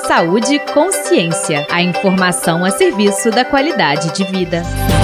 Saúde e consciência. A informação a serviço da qualidade de vida.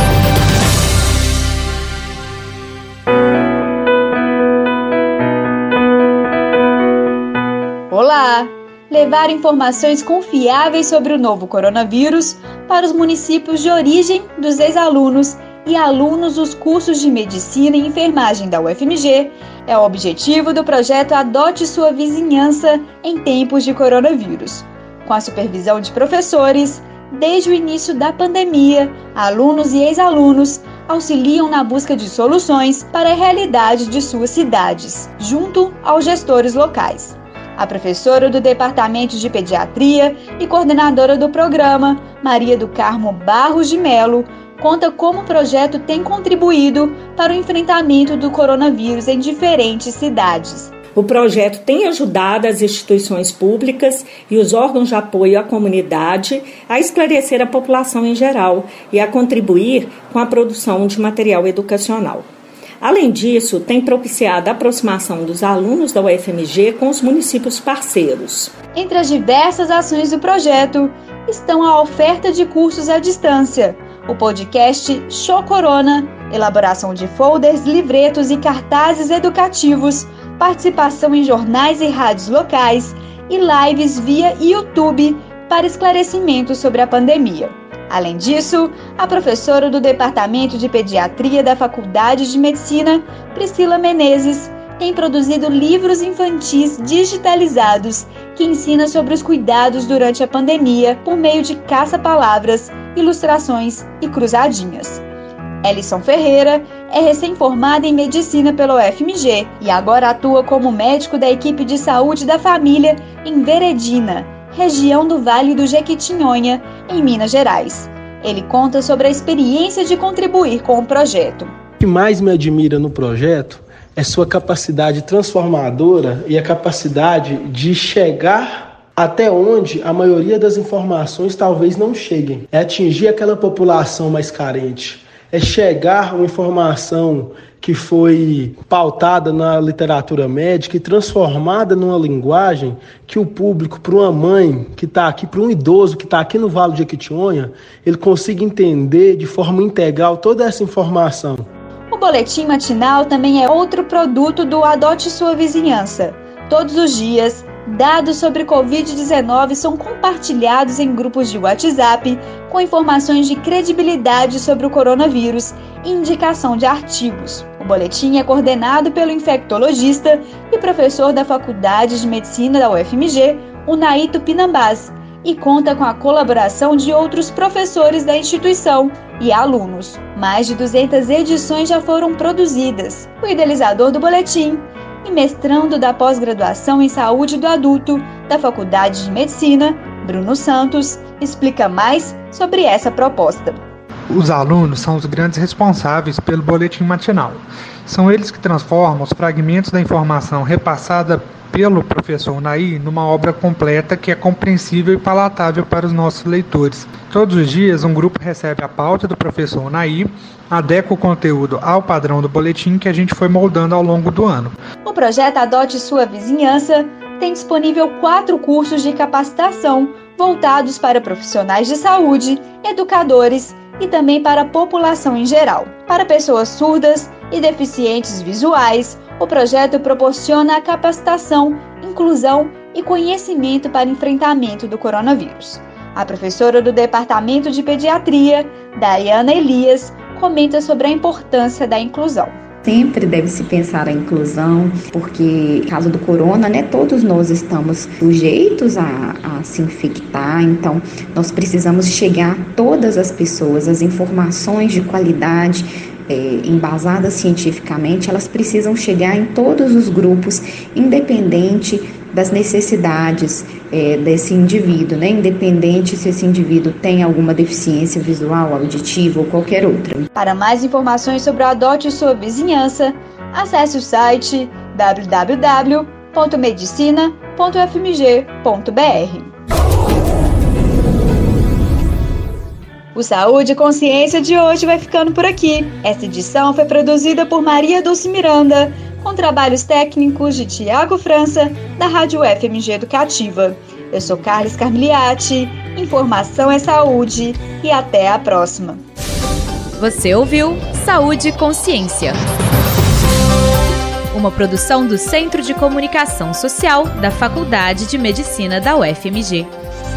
Olá! Levar informações confiáveis sobre o novo coronavírus para os municípios de origem dos ex-alunos e alunos dos cursos de Medicina e Enfermagem da UFMG é o objetivo do projeto Adote Sua Vizinhança em Tempos de Coronavírus. Com a supervisão de professores, desde o início da pandemia, alunos e ex-alunos auxiliam na busca de soluções para a realidade de suas cidades, junto aos gestores locais. A professora do Departamento de Pediatria e coordenadora do programa, Maria do Carmo Barros de Melo, conta como o projeto tem contribuído para o enfrentamento do coronavírus em diferentes cidades. O projeto tem ajudado as instituições públicas e os órgãos de apoio à comunidade a esclarecer a população em geral e a contribuir com a produção de material educacional. Além disso, tem propiciado a aproximação dos alunos da UFMG com os municípios parceiros. Entre as diversas ações do projeto estão a oferta de cursos à distância, o podcast Show Corona, elaboração de folders, livretos e cartazes educativos, participação em jornais e rádios locais e lives via YouTube para esclarecimento sobre a pandemia. Além disso, a professora do Departamento de Pediatria da Faculdade de Medicina, Priscila Menezes, tem produzido livros infantis digitalizados que ensinam sobre os cuidados durante a pandemia por meio de caça-palavras, ilustrações e cruzadinhas. Ellison Ferreira é recém-formada em Medicina pela UFMG e agora atua como médico da equipe de saúde da família em Veredina, região do Vale do Jequitinhonha, em Minas Gerais. Ele conta sobre a experiência de contribuir com o projeto. O que mais me admira no projeto é sua capacidade transformadora e a capacidade de chegar até onde a maioria das informações talvez não cheguem. É atingir aquela população mais carente. É chegar uma informação que foi pautada na literatura médica e transformada numa linguagem que o público, para uma mãe que está aqui, para um idoso que está aqui no Vale de Jequitinhonha, ele consiga entender de forma integral toda essa informação. O boletim matinal também é outro produto do Adote Sua Vizinhança. Todos os dias, dados sobre Covid-19 são compartilhados em grupos de WhatsApp com informações de credibilidade sobre o coronavírus e indicação de artigos. O boletim é coordenado pelo infectologista e professor da Faculdade de Medicina da UFMG, Unai Tupinambás, e conta com a colaboração de outros professores da instituição e alunos. Mais de 200 edições já foram produzidas. O idealizador do boletim e mestrando da pós-graduação em saúde do adulto da Faculdade de Medicina, Bruno Santos, explica mais sobre essa proposta. Os alunos são os grandes responsáveis pelo boletim matinal. São eles que transformam os fragmentos da informação repassada pelo professor Unai numa obra completa que é compreensível e palatável para os nossos leitores. Todos os dias, um grupo recebe a pauta do professor Unai, adequa o conteúdo ao padrão do boletim que a gente foi moldando ao longo do ano. O projeto Adote Sua Vizinhança tem disponível 4 cursos de capacitação voltados para profissionais de saúde, educadores e também para a população em geral. Para pessoas surdas e deficientes visuais, o projeto proporciona a capacitação, inclusão e conhecimento para enfrentamento do coronavírus. A professora do Departamento de Pediatria, Daiana Elias, comenta sobre a importância da inclusão. Sempre deve se pensar a inclusão, porque no caso do corona, todos nós estamos sujeitos a se infectar, então nós precisamos chegar a todas as pessoas, as informações de qualidade, embasadas cientificamente, elas precisam chegar em todos os grupos, independente das necessidades desse indivíduo, independente se esse indivíduo tem alguma deficiência visual, auditiva ou qualquer outra. Para mais informações sobre o Adote Sua Vizinhança, acesse o site www.medicina.ufmg.br. O Saúde e Consciência de hoje vai ficando por aqui. Essa edição foi produzida por Maria Dulce Miranda, com trabalhos técnicos de Tiago França, da Rádio UFMG Educativa. Eu sou Carles Carmigliati, informação é saúde e até a próxima. Você ouviu Saúde e Consciência, uma produção do Centro de Comunicação Social da Faculdade de Medicina da UFMG.